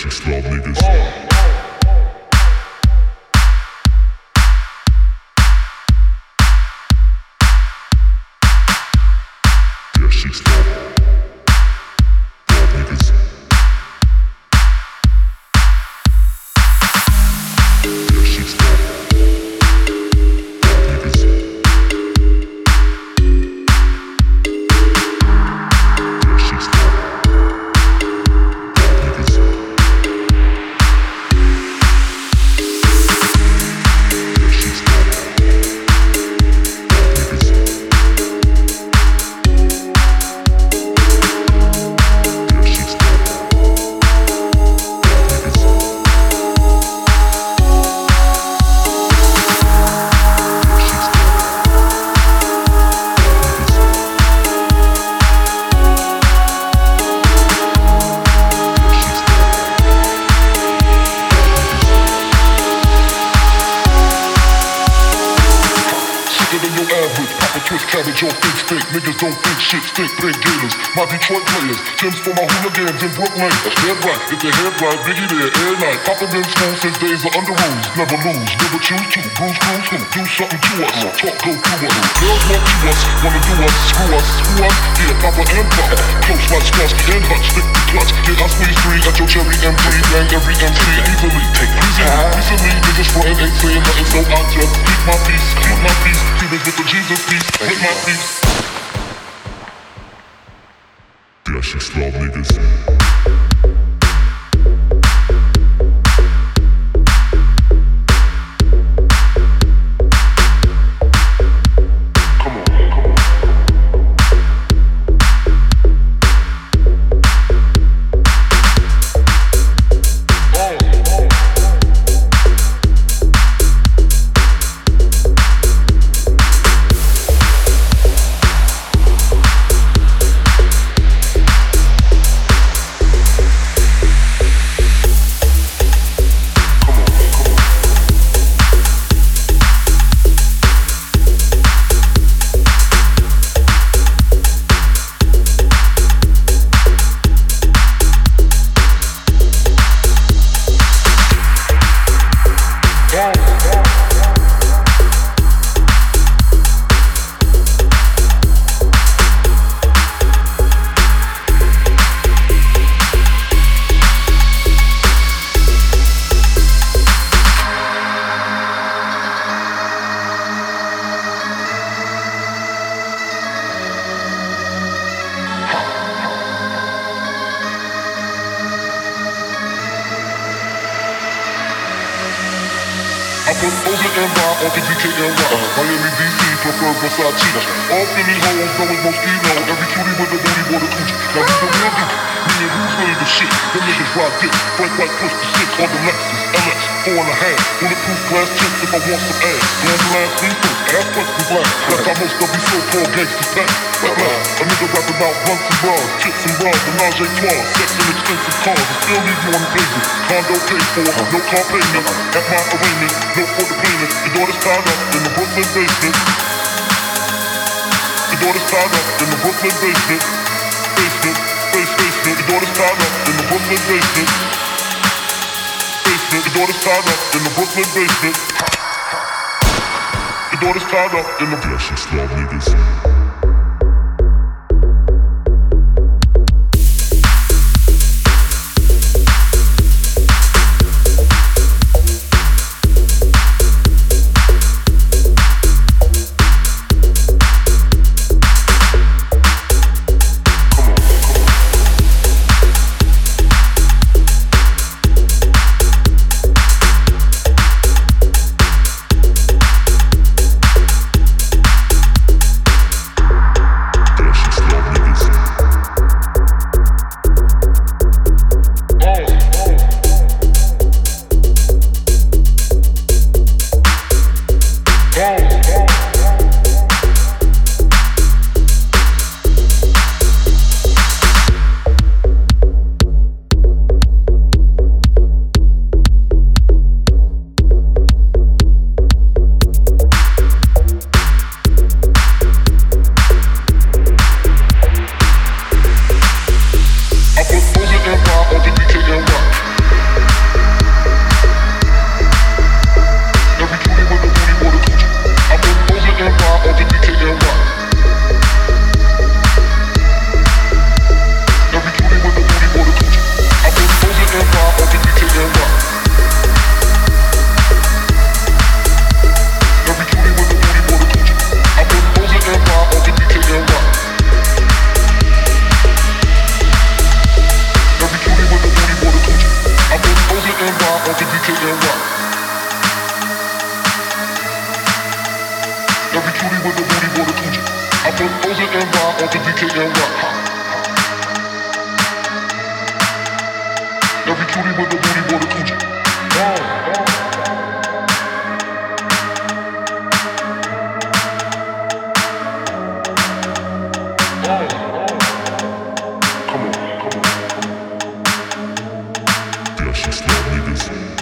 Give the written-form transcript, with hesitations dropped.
she slow niggas. Niggas don't think shit stink, they gators. My Detroit players, Tim's for my hooligans in Brooklyn. That's dead right, if they head right, Biggie there, air night. Papa been school since days of under rules. Never lose, never choose to. Bruise, cruise, who? Do something to us. Talk, go through us. Girls want to us, wanna do us. Screw us, who us? Yeah, Papa and Papa. Close like Starsky and Hutch, stick the clutch. Yeah, I squeeze three at your cherry M3. Bang every MC easily. Take easily, niggas frontin' ain't saying nothing, so I just keep my peace. Keep my peace, Cubans with the Jesus peace. With my peace. Yeah, she slow niggas. Miami, DC, prefer Versace. All Philly hoes know it's Moschino. Every cutie with a booty bought a coochie. Now who's the real dude? Me and who's really the shit? Them niggas ride dick. Frank White push the 6 on the Lexus LX 4.5. Bulletproof glass chips if I want some ass. Going to last me first, ass plus the black. That's how most of these so-called gangsters pack. A nigga rapping about blunts and bras, chips and bras, menage a trois, sex and expensive cars. And still leave you on the pavement. Condo paid for, no car payment. At my arraignment, no court of payment. Your daughter's tied up in the Brooklyn basement. Your daughter's tied up in the Brooklyn basement. Basement. Your daughter's tied up in the Brooklyn basement. Basement. Your daughter's tied up in the Brooklyn basement. Your daughter's tied up in the. Yeah, she slow niggas. Those are NY off the DKNY. Every cutie with the booty boy the coochie. Come on. Yeah, she smell niggas.